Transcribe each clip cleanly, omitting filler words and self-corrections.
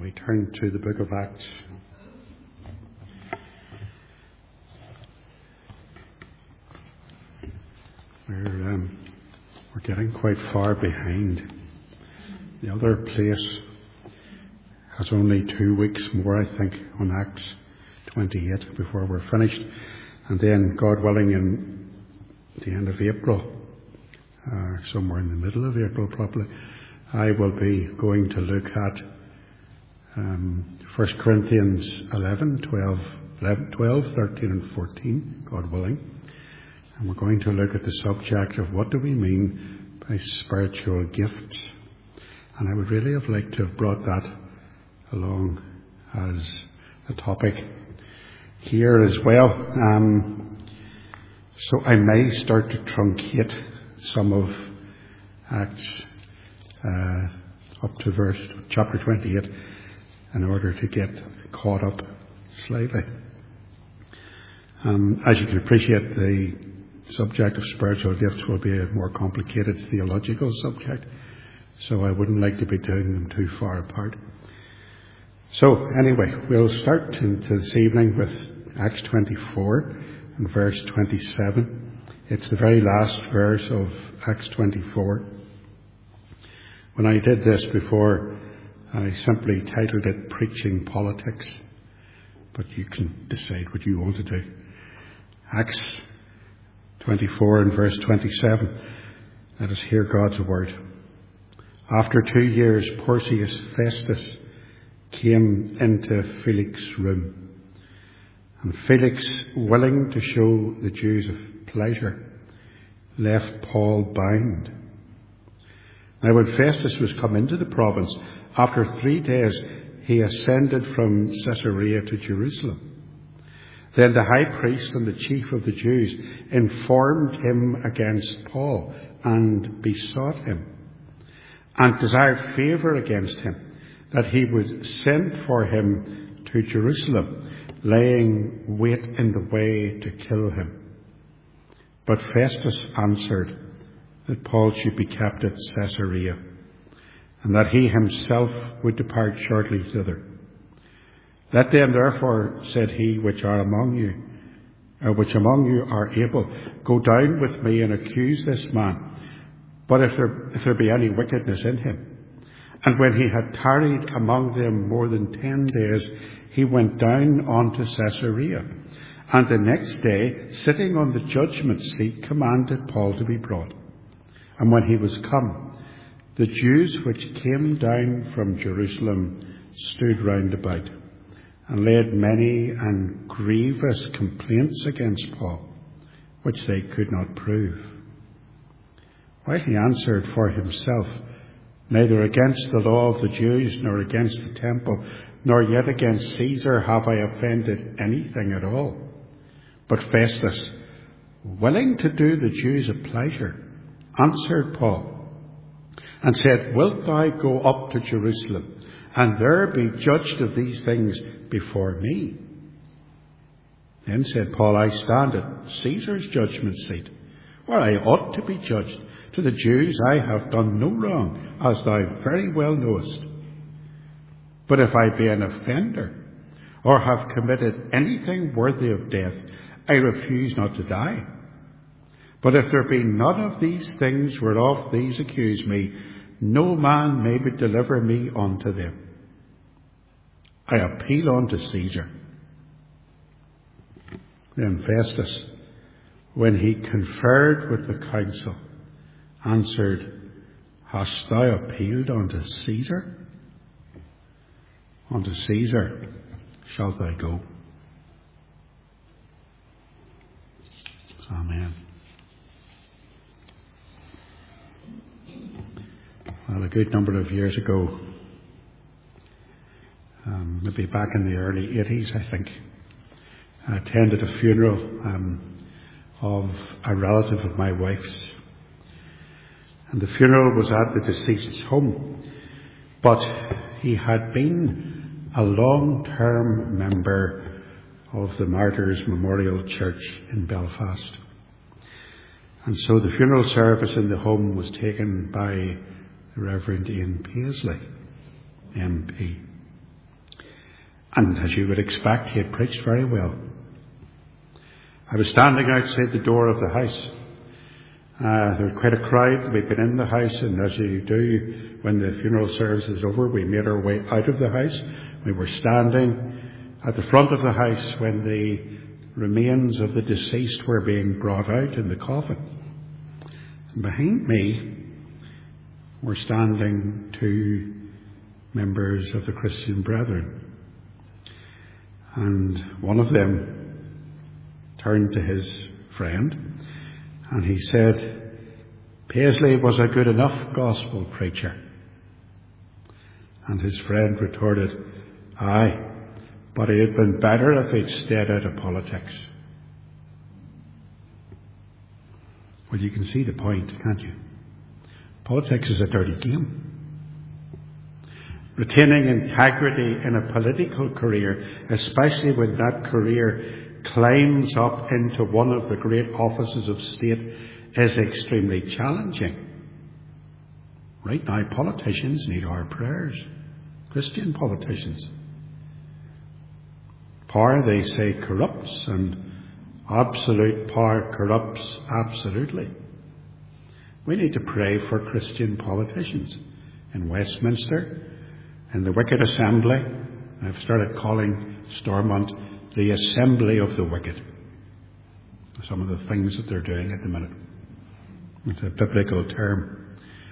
We turn to the book of Acts. We're getting quite far behind. The other place has only 2 weeks more, I think, on Acts 28 before we're finished. And then, God willing, in the end of April, somewhere in the middle of April probably, I will be going to look at 1 Corinthians 11, 12, 13 and 14, God willing. And we're going to look at the subject of what do we mean by spiritual gifts. And I would really have liked to have brought that along as a topic here as well. So I may start to truncate some of Acts up to chapter 28 in order to get caught up slightly. As you can appreciate, the subject of spiritual gifts will be a more complicated theological subject, so I wouldn't like to be doing them too far apart. So anyway, we'll start this evening with Acts 24 and verse 27. It's the very last verse of Acts 24. When I did this before, I simply titled it Preaching Politics, but you can decide what you want to do. Acts 24 and verse 27. Let us hear God's word. After 2 years, Porcius Festus came into Felix's room. And Felix, willing to show the Jews of pleasure, left Paul bound. Now when Festus was come into the province, after 3 days he ascended from Caesarea to Jerusalem. Then the high priest and the chief of the Jews informed him against Paul and besought him and desired favour against him, that he would send for him to Jerusalem, laying wait in the way to kill him. But Festus answered that Paul should be kept at Caesarea, and that he himself would depart shortly thither. Let them therefore, said he, which among you are able, go down with me and accuse this man, but if there be any wickedness in him. And when he had tarried among them more than 10 days, he went down unto Caesarea, and the next day, sitting on the judgment seat, commanded Paul to be brought. And when he was come, the Jews which came down from Jerusalem stood round about, and laid many and grievous complaints against Paul, which they could not prove. While he answered for himself, neither against the law of the Jews, nor against the temple, nor yet against Caesar have I offended anything at all. But Festus, willing to do the Jews a pleasure, answered Paul, and said, Wilt thou go up to Jerusalem, and there be judged of these things before me? Then said Paul, I stand at Caesar's judgment seat, where I ought to be judged. To the Jews I have done no wrong, as thou very well knowest. But if I be an offender, or have committed anything worthy of death, I refuse not to die. But if there be none of these things whereof these accuse me, no man may deliver me unto them. I appeal unto Caesar. Then Festus, when he conferred with the council, answered, Hast thou appealed unto Caesar? Unto Caesar shalt thou go. Amen. Well, a good number of years ago, maybe back in the early 80s, I think, I attended a funeral of a relative of my wife's. And the funeral was at the deceased's home. But he had been a long-term member of the Martyrs Memorial Church in Belfast. And so the funeral service in the home was taken by the Reverend Ian Paisley, MP. And as you would expect, he had preached very well. I was standing outside the door of the house. There was quite a crowd. We'd been in the house, and as you do when the funeral service is over, we made our way out of the house. We were standing at the front of the house when the remains of the deceased were being brought out in the coffin. And behind me were standing two members of the Christian Brethren. And one of them turned to his friend and he said, "Paisley was a good enough gospel preacher." And his friend retorted, "Aye, but it had been better if he'd stayed out of politics." Well, you can see the point, can't you? Politics is a dirty game. Retaining integrity in a political career, especially when that career climbs up into one of the great offices of state, is extremely challenging. Right now, politicians need our prayers. Christian politicians. Power, they say, corrupts, and absolute power corrupts absolutely. We need to pray for Christian politicians in Westminster, in the Wicked Assembly. I've started calling Stormont the Assembly of the Wicked. Some of the things that they're doing at the minute. It's a biblical term.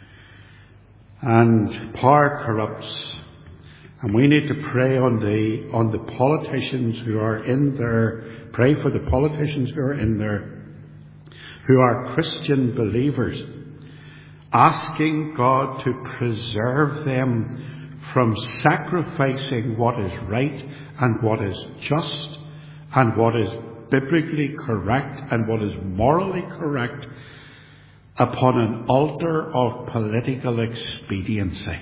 And power corrupts. And we need to pray on the politicians who are in there. Pray for the politicians who are in there, who are Christian believers, asking God to preserve them from sacrificing what is right and what is just and what is biblically correct and what is morally correct upon an altar of political expediency.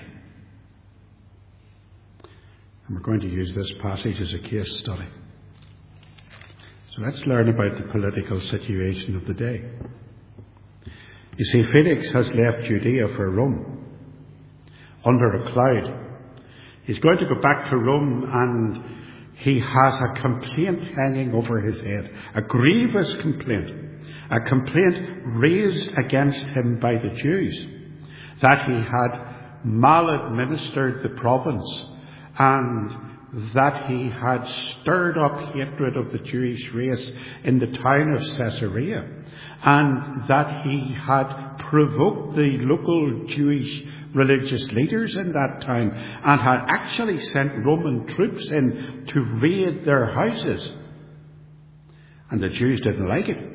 And we're going to use this passage as a case study. So let's learn about the political situation of the day. You see, Felix has left Judea for Rome under a cloud. He's going to go back to Rome, and he has a complaint hanging over his head, a grievous complaint, a complaint raised against him by the Jews, that he had maladministered the province and that he had stirred up hatred of the Jewish race in the town of Caesarea, and that he had provoked the local Jewish religious leaders in that town and had actually sent Roman troops in to raid their houses. And the Jews didn't like it.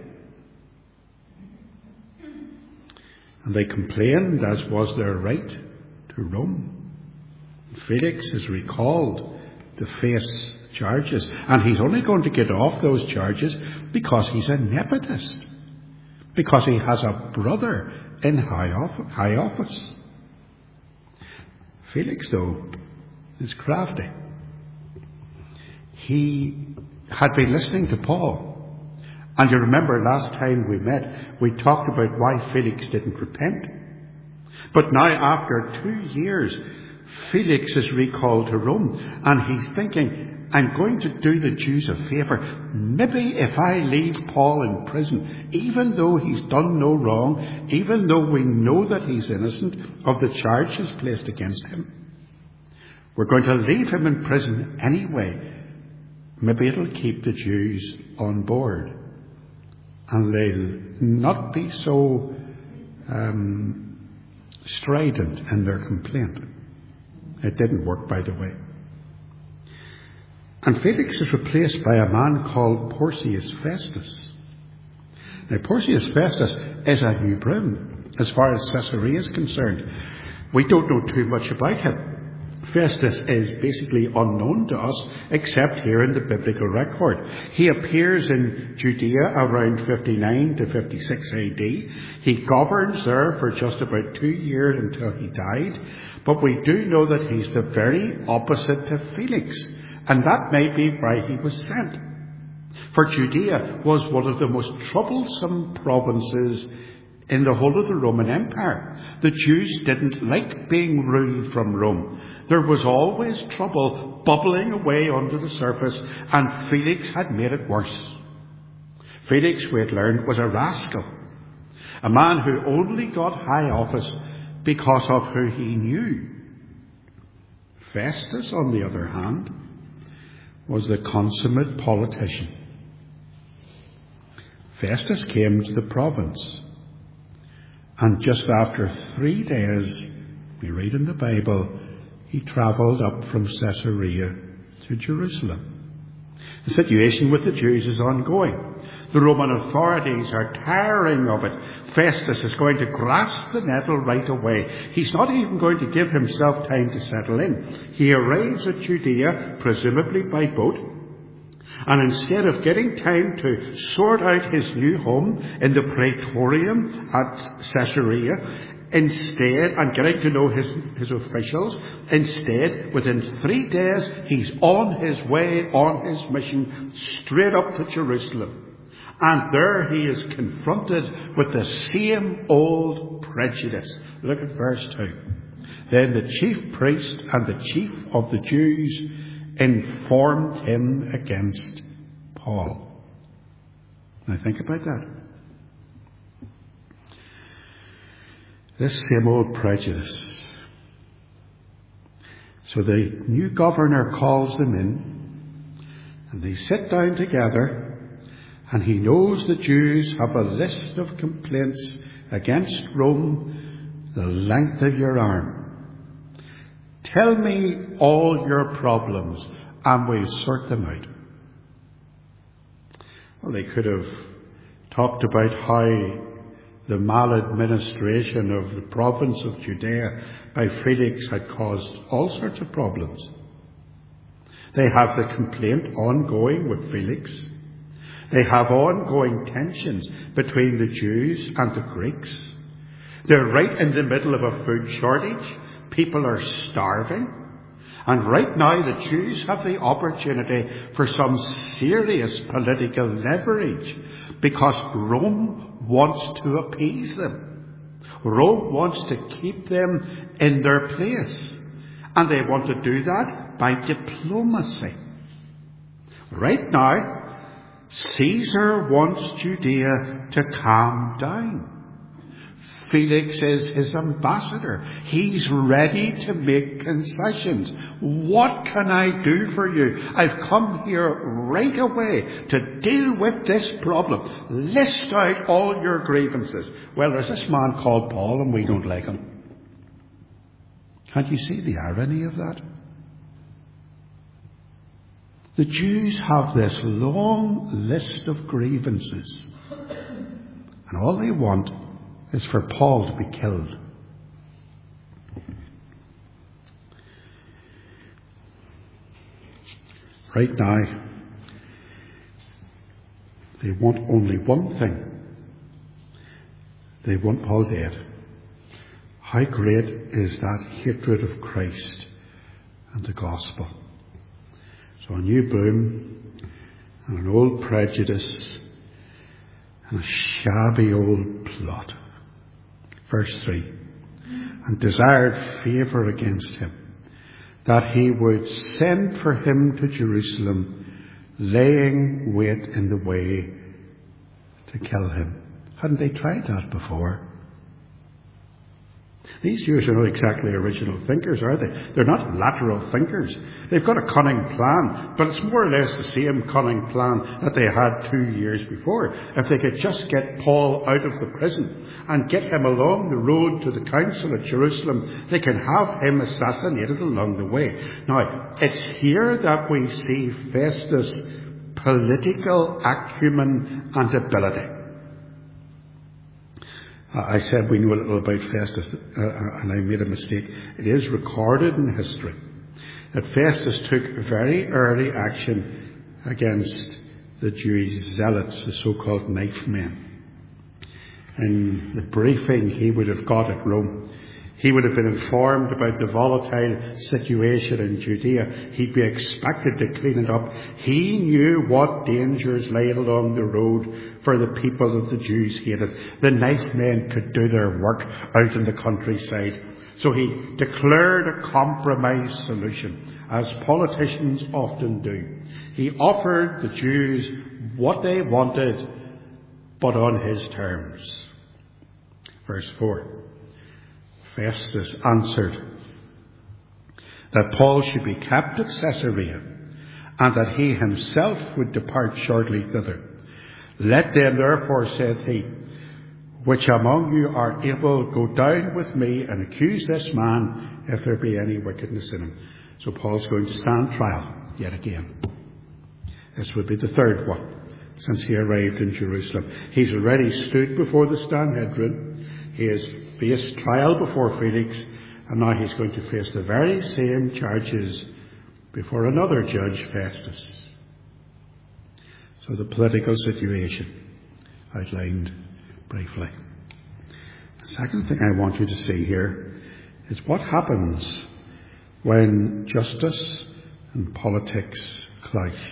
And they complained, as was their right, to Rome. Felix is recalled to face charges, and he's only going to get off those charges because he's a nepotist, because he has a brother in high office. Felix, though, is crafty. He had been listening to Paul, and you remember last time we met, we talked about why Felix didn't repent. But now, after 2 years, Felix is recalled to Rome, and he's thinking, I'm going to do the Jews a favour. Maybe if I leave Paul in prison, even though he's done no wrong, even though we know that he's innocent of the charges placed against him, we're going to leave him in prison anyway. Maybe it'll keep the Jews on board, and they'll not be so strident in their complaint. It didn't work, by the way. And Felix is replaced by a man called Porcius Festus. Now, Porcius Festus is a new broom as far as Caesarea is concerned. We don't know too much about him. Festus is basically unknown to us, except here in the biblical record. He appears in Judea around 59 to 56 AD. He governs there for just about 2 years until he died. But we do know that he's the very opposite to Felix, and that may be why he was sent. For Judea was one of the most troublesome provinces in the whole of the Roman Empire. The Jews didn't like being ruled from Rome. There was always trouble bubbling away under the surface, and Felix had made it worse. Felix, we had learned, was a rascal, a man who only got high office because of who he knew. Festus, on the other hand, was the consummate politician. Festus came to the province, and just after 3 days, we read in the Bible, he travelled up from Caesarea to Jerusalem. The situation with the Jews is ongoing. The Roman authorities are tiring of it. Festus is going to grasp the nettle right away. He's not even going to give himself time to settle in. He arrives at Judea, presumably by boat, and instead of getting time to sort out his new home in the Praetorium at Caesarea, and getting to know his officials, instead, within 3 days, he's on his way, on his mission, straight up to Jerusalem. And there he is confronted with the same old prejudice. Look at verse 2. Then the chief priest and the chief of the Jews informed him against Paul. Now think about that. This same old prejudice. So the new governor calls them in, and they sit down together, and he knows the Jews have a list of complaints against Rome the length of your arm. Tell me all your problems, and we'll sort them out. Well, they could have talked about how the maladministration of the province of Judea by Felix had caused all sorts of problems. They have the complaint ongoing with Felix. They have ongoing tensions between the Jews and the Greeks. They're right in the middle of a food shortage. People are starving. And right now the Jews have the opportunity for some serious political leverage because Rome wants to appease them. Rome wants to keep them in their place. And they want to do that by diplomacy. Right now, Caesar wants Judea to calm down. Felix is his ambassador. He's ready to make concessions. What can I do for you? I've come here right away to deal with this problem. List out all your grievances. Well, there's this man called Paul and we don't like him. Can't you see the irony of that? The Jews have this long list of grievances, and all they want is for Paul to be killed. Right now, they want only one thing. They want Paul dead. How great is that hatred of Christ and the gospel? So a new boom and an old prejudice and a shabby old plot. Verse 3. And desired favour against him, that he would send for him to Jerusalem, laying wait in the way to kill him. Hadn't they tried that before? These Jews are not exactly original thinkers, are they? They're not lateral thinkers. They've got a cunning plan, but it's more or less the same cunning plan that they had 2 years before. If they could just get Paul out of the prison and get him along the road to the council at Jerusalem, they can have him assassinated along the way. Now, it's here that we see Festus' political acumen and ability. I said we knew a little about Festus, and I made a mistake. It is recorded in history that Festus took very early action against the Jewish zealots, the so-called knife men. In the briefing he would have got at Rome, He would have been informed about the volatile situation in Judea. He'd be expected to clean it up. He knew what dangers lay along the road for the people that the Jews hated. The nice men could do their work out in the countryside. So he declared a compromise solution, as politicians often do. He offered the Jews what they wanted, but on his terms. Verse 4. Festus answered that Paul should be kept at Caesarea, and that he himself would depart shortly thither. Let them therefore, said he, which among you are able, go down with me and accuse this man, if there be any wickedness in him. So Paul's going to stand trial yet again. This would be the third one since he arrived in Jerusalem. He's already stood before the Sanhedrin. He has faced trial before Felix, and now he's going to face the very same charges before another judge, Festus. So the political situation outlined briefly. The second thing I want you to see here is what happens when justice and politics clash.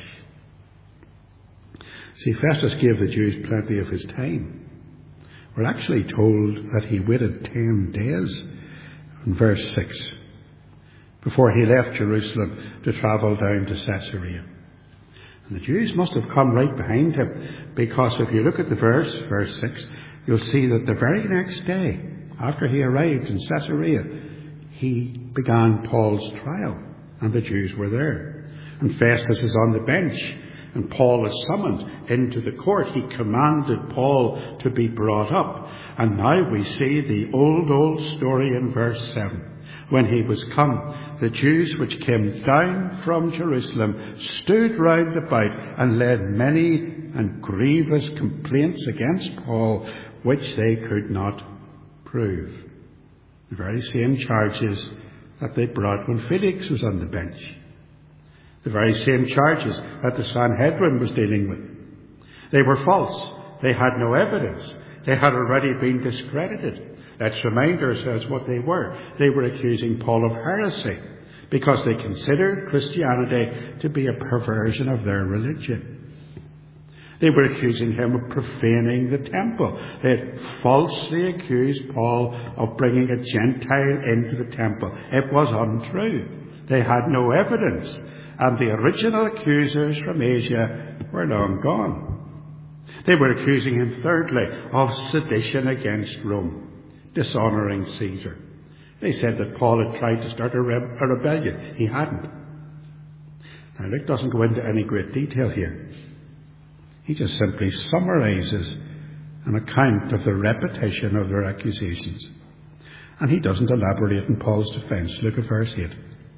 See, Festus gave the Jews plenty of his time. We're actually told that he waited 10 days in verse 6 before he left Jerusalem to travel down to Caesarea. And the Jews must have come right behind him, because if you look at the verse 6, you'll see that the very next day, after he arrived in Caesarea, he began Paul's trial, and the Jews were there. And Festus is on the bench, and Paul is summoned into the court. He commanded Paul to be brought up. And now we see the old story in verse 7. When he was come, the Jews which came down from Jerusalem stood round about and led many and grievous complaints against Paul, which they could not prove. The very same charges that they brought when Felix was on the bench. The very same charges that the Sanhedrin was dealing with. They were false. They had no evidence. They had already been discredited. Let's remind ourselves what they were. They were accusing Paul of heresy because they considered Christianity to be a perversion of their religion. They were accusing him of profaning the temple. They had falsely accused Paul of bringing a Gentile into the temple. It was untrue. They had no evidence. And the original accusers from Asia were long gone. They were accusing him, thirdly, of sedition against Rome, dishonouring Caesar. They said that Paul had tried to start a rebellion. He hadn't. Now, Luke doesn't go into any great detail here. He just simply summarises an account of the repetition of their accusations. And he doesn't elaborate in Paul's defence. Look at verse 8.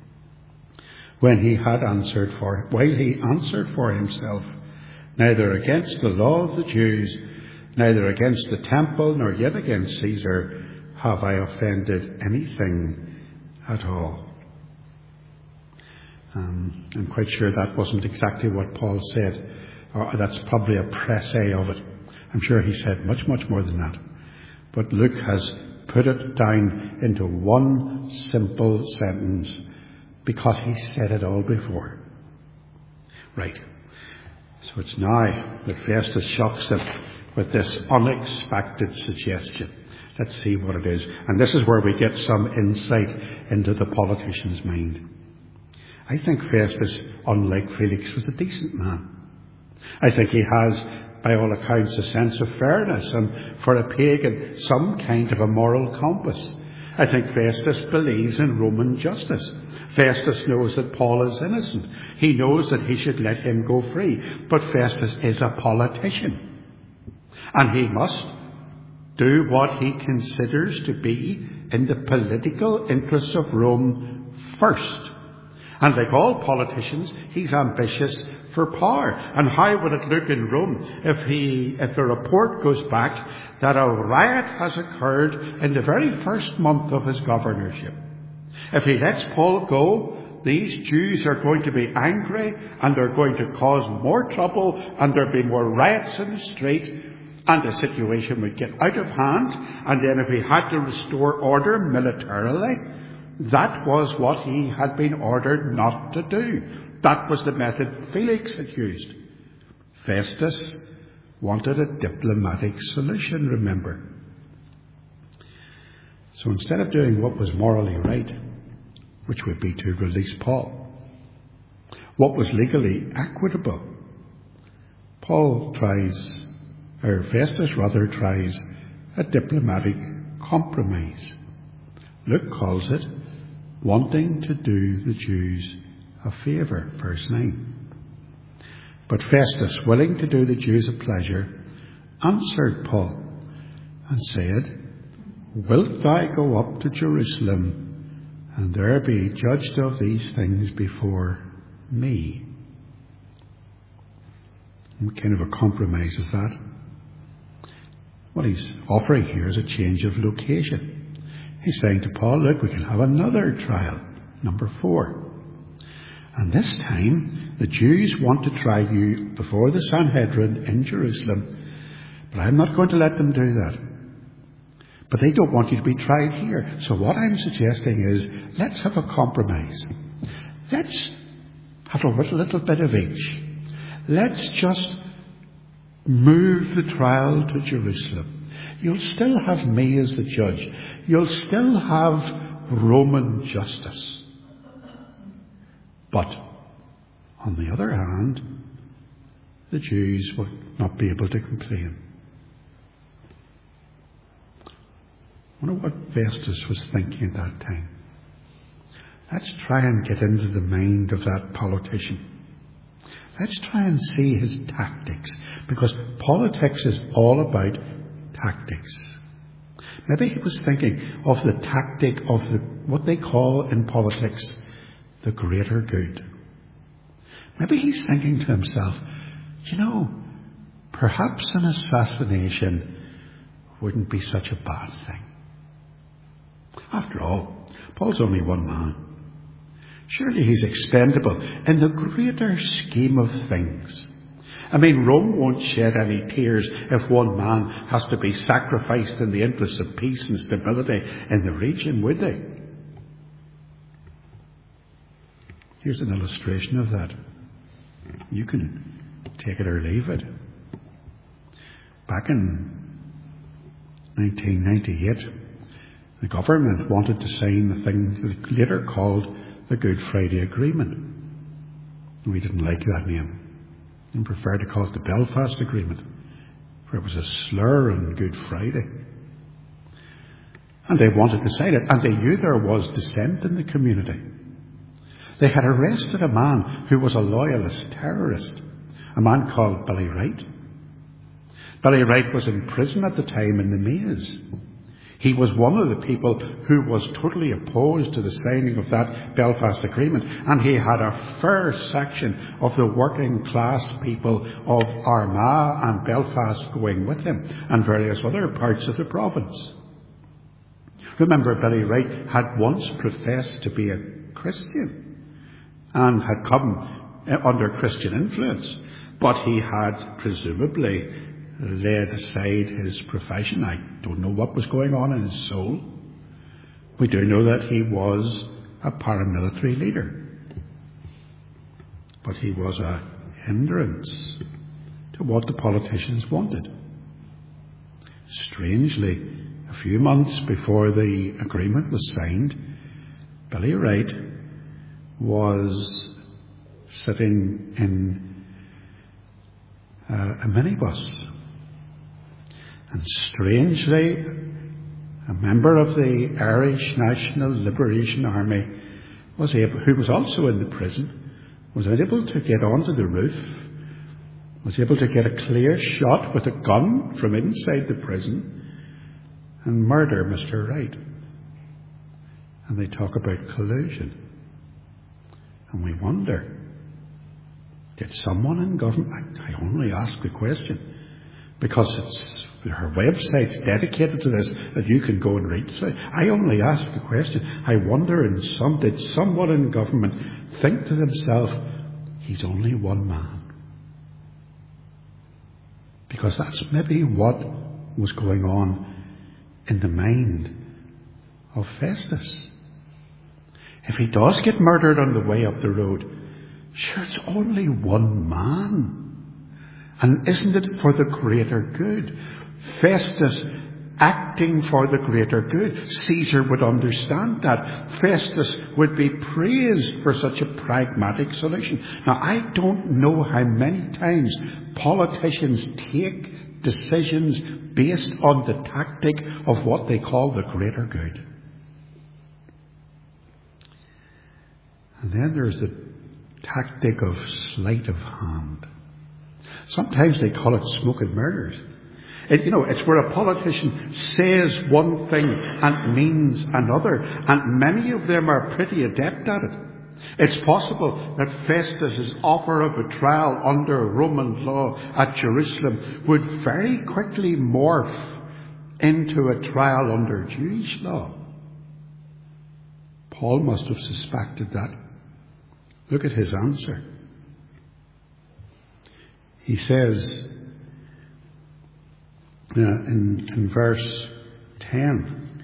While he answered for himself, neither against the law of the Jews, neither against the temple, nor yet against Caesar, have I offended anything at all. I'm quite sure that wasn't exactly what Paul said. Or that's probably a presse of it. I'm sure he said much, much more than that. But Luke has put it down into one simple sentence, because he said it all before. Right. So it's now that Festus shocks them with this unexpected suggestion. Let's see what it is. And this is where we get some insight into the politician's mind. I think Festus, unlike Felix, was a decent man. I think he has, by all accounts, a sense of fairness, and for a pagan, some kind of a moral compass. I think Festus believes in Roman justice. Festus knows that Paul is innocent. He knows that he should let him go free. But Festus is a politician. And he must do what he considers to be in the political interests of Rome first. And like all politicians, he's ambitious for power. And how would it look in Rome if the report goes back that a riot has occurred in the very first month of his governorship? If he lets Paul go, these Jews are going to be angry, and they're going to cause more trouble, and there'll be more riots in the street. and the situation would get out of hand, and then if he had to restore order militarily, that was what he had been ordered not to do. That was the method Felix had used. Festus wanted a diplomatic solution, remember. So instead of doing what was morally right, which would be to release Paul, what was legally equitable, Festus tries a diplomatic compromise. Luke calls it wanting to do the Jews a favour, verse 9. But Festus, willing to do the Jews a pleasure, answered Paul and said, Wilt thou go up to Jerusalem, and there be judged of these things before me? What kind of a compromise is that? What he's offering here is a change of location. He's saying to Paul, look, we can have another trial, number 4. And this time, the Jews want to try you before the Sanhedrin in Jerusalem, but I'm not going to let them do that. But they don't want you to be tried here. So what I'm suggesting is, let's have a compromise. Let's have a little bit of each. Let's just move the trial to Jerusalem. You'll still have me as the judge. You'll still have Roman justice. But, on the other hand, the Jews will not be able to complain. I wonder what Festus was thinking at that time. Let's try and get into the mind of that politician. Let's try and see his tactics, because politics is all about tactics. Maybe he was thinking of the tactic of what they call in politics the greater good. Maybe he's thinking to himself, perhaps an assassination wouldn't be such a bad thing. After all, Paul's only one man. Surely he's expendable in the greater scheme of things. I mean, Rome won't shed any tears if one man has to be sacrificed in the interests of peace and stability in the region, would they? Here's an illustration of that. You can take it or leave it. Back in 1998, the government wanted to sign the thing later called the Good Friday Agreement. We didn't like that name and preferred to call it the Belfast Agreement, for it was a slur on Good Friday. And they wanted to sign it, and they knew there was dissent in the community. They had arrested a man who was a loyalist terrorist, a man called Billy Wright. Billy Wright was in prison at the time in the Maze. He was one of the people who was totally opposed to the signing of that Belfast Agreement, and he had a fair section of the working class people of Armagh and Belfast going with him, and various other parts of the province. Remember, Billy Wright had once professed to be a Christian and had come under Christian influence, but he had presumably laid aside his profession. I don't know what was going on in his soul. We do know that he was a paramilitary leader, but he was a hindrance to what the politicians wanted. Strangely, a few months before the agreement was signed, Billy Wright was sitting in a minibus. And strangely, a member of the Irish National Liberation Army who was also in the prison, was able to get onto the roof, was able to get a clear shot with a gun from inside the prison and murder Mr. Wright. And they talk about collusion. And we wonder, did someone in government, I only ask the question, because her website's dedicated to this, that you can go and read. So I only ask the question. I wonder, did someone in government think to themselves, he's only one man? Because that's maybe what was going on in the mind of Festus. If he does get murdered on the way up the road, sure, it's only one man. And isn't it for the greater good? Festus acting for the greater good. Caesar would understand that. Festus would be praised for such a pragmatic solution. Now, I don't know how many times politicians take decisions based on the tactic of what they call the greater good. And then there's the tactic of sleight of hand. Sometimes they call it smoke and mirrors. It's where a politician says one thing and means another. And many of them are pretty adept at it. It's possible that Festus's offer of a trial under Roman law at Jerusalem would very quickly morph into a trial under Jewish law. Paul must have suspected that. Look at his answer. He says in verse 10,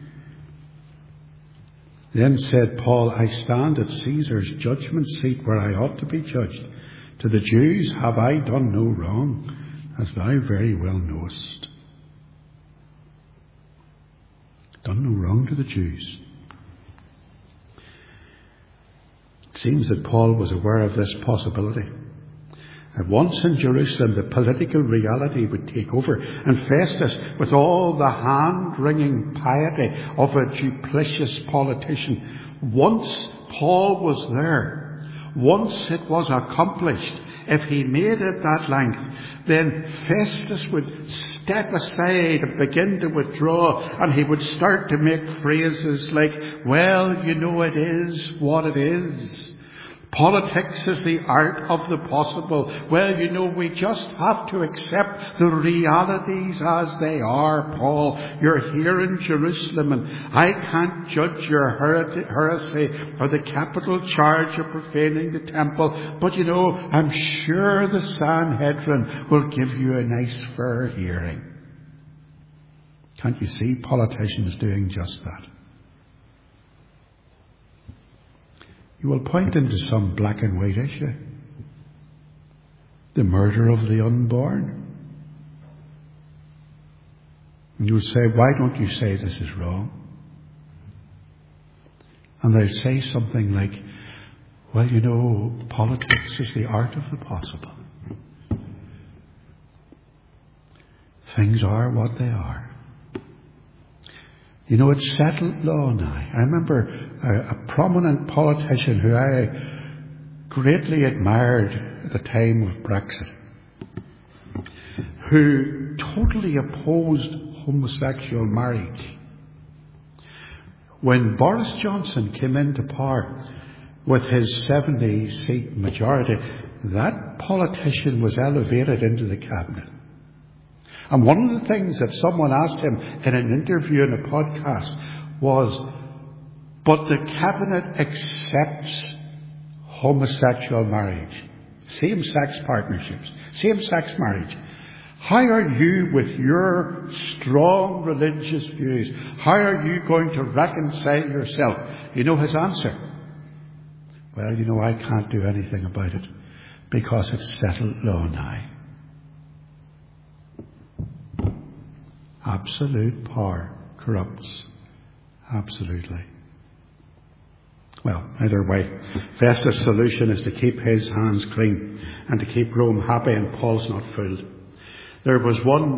"Then said Paul, I stand at Caesar's judgment seat where I ought to be judged. To the Jews have I done no wrong, as thou very well knowest." Done no wrong to the Jews. It seems that Paul was aware of this possibility. That once in Jerusalem, the political reality would take over. And Festus, with all the hand-wringing piety of a duplicitous politician, once Paul was there, once it was accomplished, if he made it that length, then Festus would step aside and begin to withdraw, and he would start to make phrases like, "Well, it is what it is. Politics is the art of the possible. Well, we just have to accept the realities as they are, Paul. You're here in Jerusalem, and I can't judge your heresy or the capital charge of profaning the temple. But, I'm sure the Sanhedrin will give you a nice fair hearing." Can't you see politicians doing just that? You will point them to some black and white issue. The murder of the unborn. And you will say, "Why don't you say this is wrong?" And they'll say something like, "Well, politics is the art of the possible. Things are what they are. It's settled law now." I remember a prominent politician who I greatly admired at the time of Brexit, who totally opposed homosexual marriage. When Boris Johnson came into power with his 70-seat majority, that politician was elevated into the cabinet. And one of the things that someone asked him in an interview in a podcast was, "But the cabinet accepts homosexual marriage, same-sex partnerships, same-sex marriage. How are you, with your strong religious views, how are you going to reconcile yourself?" His answer? "Well, I can't do anything about it because it's settled law now." Absolute power corrupts absolutely. Well, either way, Festus' solution is to keep his hands clean and to keep Rome happy, and Paul's not fooled. There's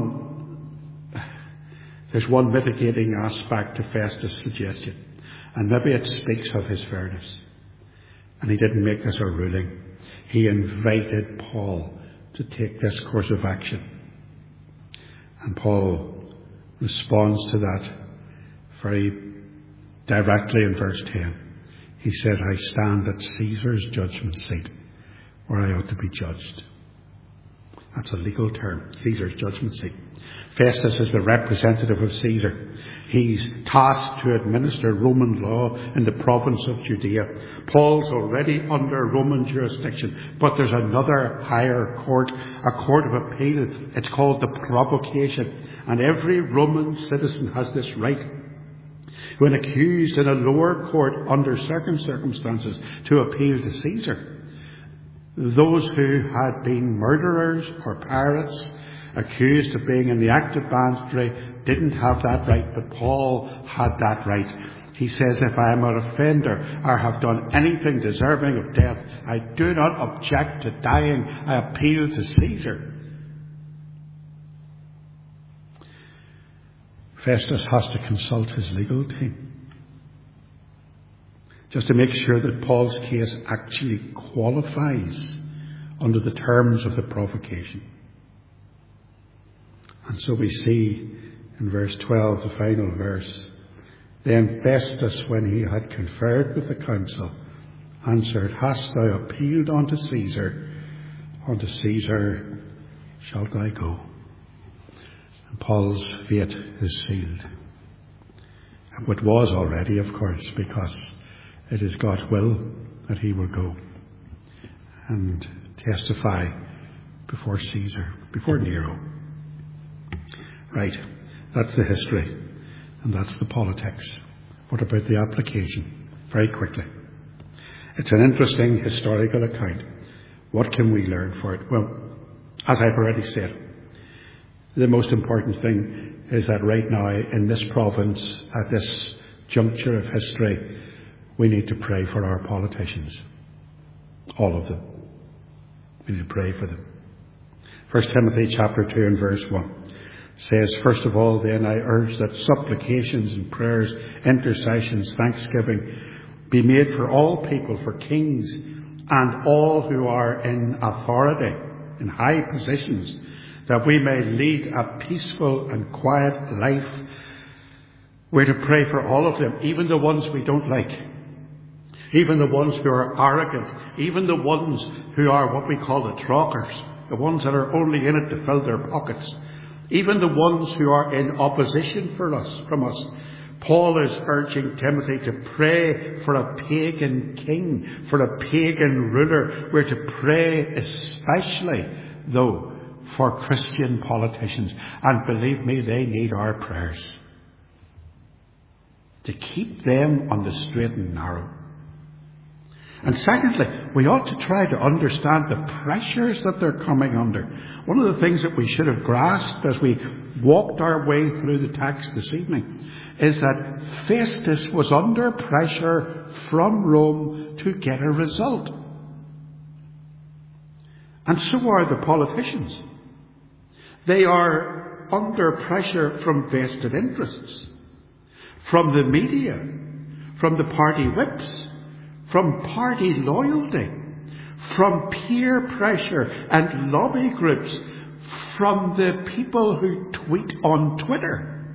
one mitigating aspect to Festus' suggestion, and maybe it speaks of his fairness. And he didn't make this a ruling. He invited Paul to take this course of action. And Paul responds to that very directly in verse 10. He says, "I stand at Caesar's judgment seat where I ought to be judged." That's a legal term, Caesar's judgment seat. Festus is the representative of Caesar. He's tasked to administer Roman law in the province of Judea. Paul's already under Roman jurisdiction, but there's another higher court, a court of appeal. It's called the Provocation, and every Roman citizen has this right, when accused in a lower court under certain circumstances, to appeal to Caesar. Those who had been murderers or pirates, accused of being in the act of banditry, didn't have that right, but Paul had that right. He says, if I am an offender or have done anything deserving of death, I do not object to dying. I appeal to Caesar. Festus has to consult his legal team just to make sure that Paul's case actually qualifies under the terms of the provocation. And so we see in verse 12, the final verse, then Festus, when he had conferred with the council, answered, hast thou appealed unto Caesar? Unto Caesar shalt thou go. And Paul's fate is sealed. And it was already, of course, because it is God's will that he will go and testify before Caesar, before Nero. Right, that's the history, and that's the politics. What about the application? Very quickly. It's an interesting historical account. What can we learn for it? Well, as I've already said, the most important thing is that right now in this province, at this juncture of history, we need to pray for our politicians. All of them. We need to pray for them. 1 Timothy chapter 2 and verse 1. Says, first of all, then I urge that supplications and prayers, intercessions, thanksgiving be made for all people, for kings and all who are in authority, in high positions, that we may lead a peaceful and quiet life. We're to pray for all of them, even the ones we don't like, even the ones who are arrogant, even the ones who are what we call the trockers, the ones that are only in it to fill their pockets. Even the ones who are in opposition from us. Paul is urging Timothy to pray for a pagan king, for a pagan ruler. We're to pray especially, though, for Christian politicians. And believe me, they need our prayers. To keep them on the straight and narrow. And secondly, we ought to try to understand the pressures that they're coming under. One of the things that we should have grasped as we walked our way through the text this evening is that Festus was under pressure from Rome to get a result. And so are the politicians. They are under pressure from vested interests, from the media, from the party whips, from party loyalty, from peer pressure and lobby groups, from the people who tweet on Twitter.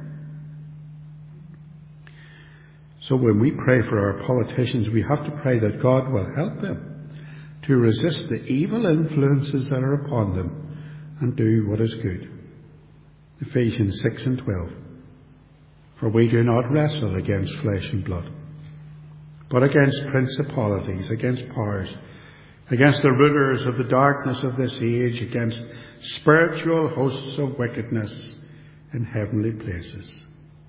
So when we pray for our politicians, we have to pray that God will help them to resist the evil influences that are upon them and do what is good. Ephesians 6 and 12. For we do not wrestle against flesh and blood, but against principalities, against powers, against the rulers of the darkness of this age, against spiritual hosts of wickedness in heavenly places.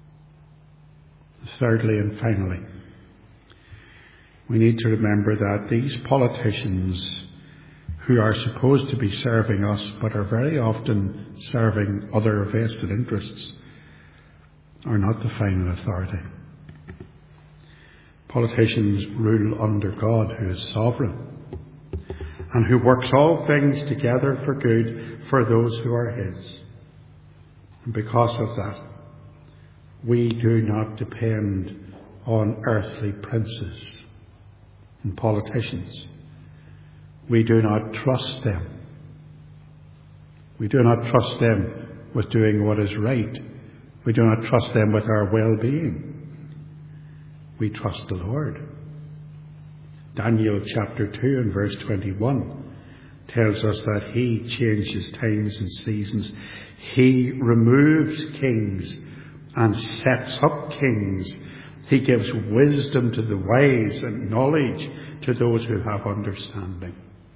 Thirdly and finally, we need to remember that these politicians who are supposed to be serving us, but are very often serving other vested interests, are not the final authority. Politicians rule under God, who is sovereign, and who works all things together for good for those who are his. And because of that, we do not depend on earthly princes and politicians. We do not trust them. We do not trust them with doing what is right. We do not trust them with our well-being. We trust the Lord. Daniel chapter 2 and verse 21 tells us that he changes times and seasons. He removes kings and sets up kings. He gives wisdom to the wise and knowledge to those who have understanding.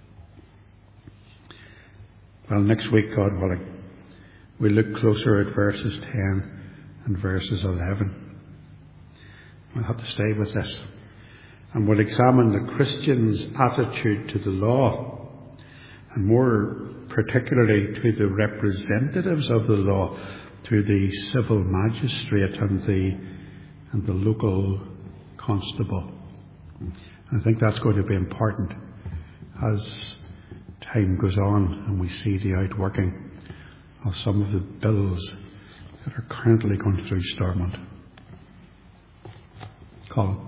Well, next week, God willing, we'll look closer at verses 10 and verses 11. We'll have to stay with this. And we'll examine the Christian's attitude to the law, and more particularly to the representatives of the law, to the civil magistrate and the local constable. I think that's going to be important as time goes on and we see the outworking of some of the bills that are currently going through Stormont. Colin.